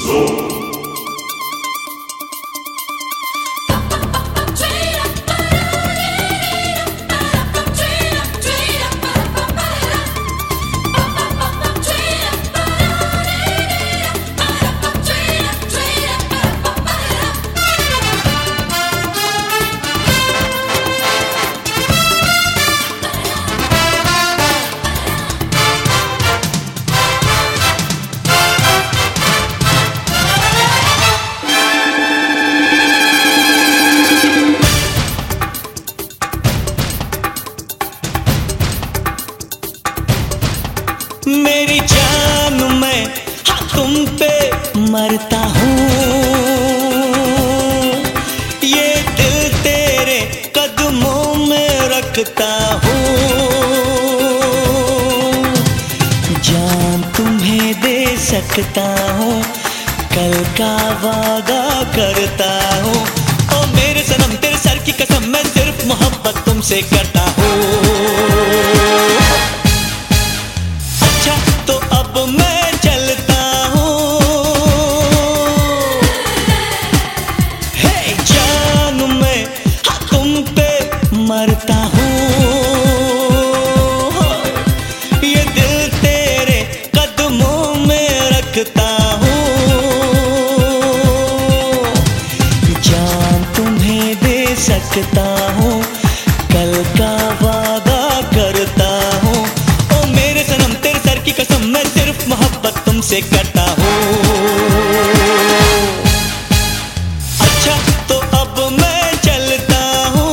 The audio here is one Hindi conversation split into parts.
मेरी जान मैं तुम पे मरता हूँ, ये दिल तेरे कदमों में रखता हूँ। जान तुम्हें दे सकता हूँ, कल का वादा करता हूँ। ओ मेरे सनम तेरे सर की कसम, मैं सिर्फ मोहब्बत तुमसे करता हूँ। तो अब मैं चलता हूँ, हे जान मैं तुम पे मरता हूँ, ये दिल तेरे कदमों में रखता हूँ। जान तुम्हें दे सकता हूँ, कल का वादा करता हूँ। ओ मेरे सनम तेरे सर की कसम, मैं सिर्फ मोहब्बत तुमसे करता हूँ। अच्छा तो अब मैं चलता हूँ।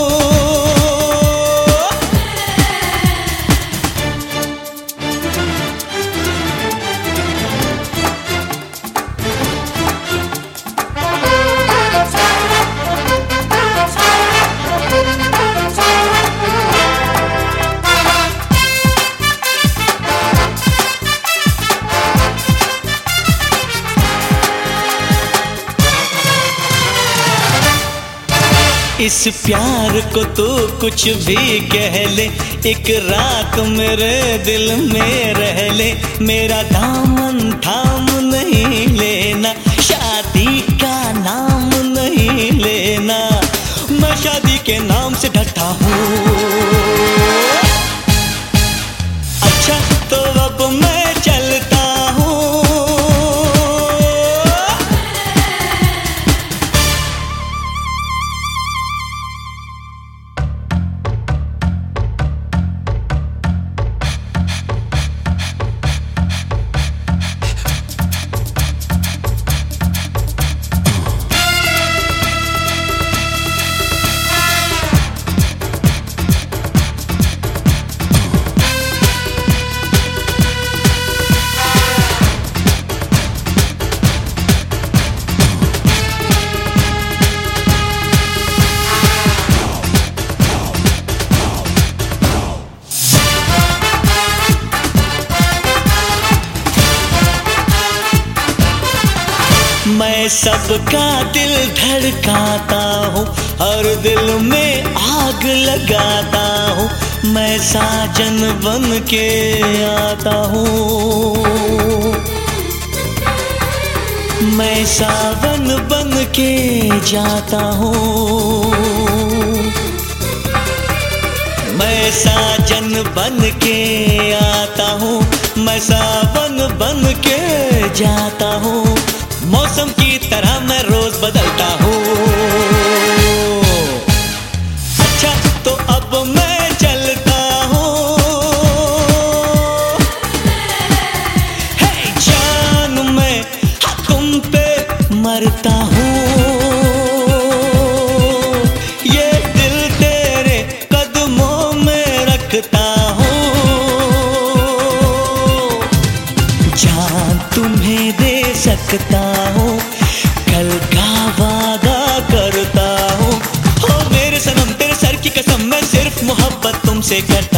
इस प्यार को तू कुछ भी कह ले, एक रात मेरे दिल में रह ले। मेरा दामन थाम नहीं लेना, शादी का नाम नहीं लेना, मैं शादी के नाम से डरता हूँ। अच्छा तो अब मैं चलता हूँ। मैं सबका दिल धड़काता हूँ, हर दिल में आग लगाता हूँ। मैं साजन बन के आता हूँ, मैं सावन बन के जाता हूँ। मैं साजन बन के आता हूँ, मैं सावन बन के जाता हूँ। मौसम की तरह मैं रोज बदलता हूँ। अच्छा तो अब मैं चलता हूँ। हे जान मैं तुम पे मरता हूँ, ये दिल तेरे कदमों में रखता हूँ। जान तुम्हें दे सकता हूँ, कल का वादा करता हूँ। हो मेरे सनम तेरे सर की कसम, मैं सिर्फ मोहब्बत तुमसे करता हूँ।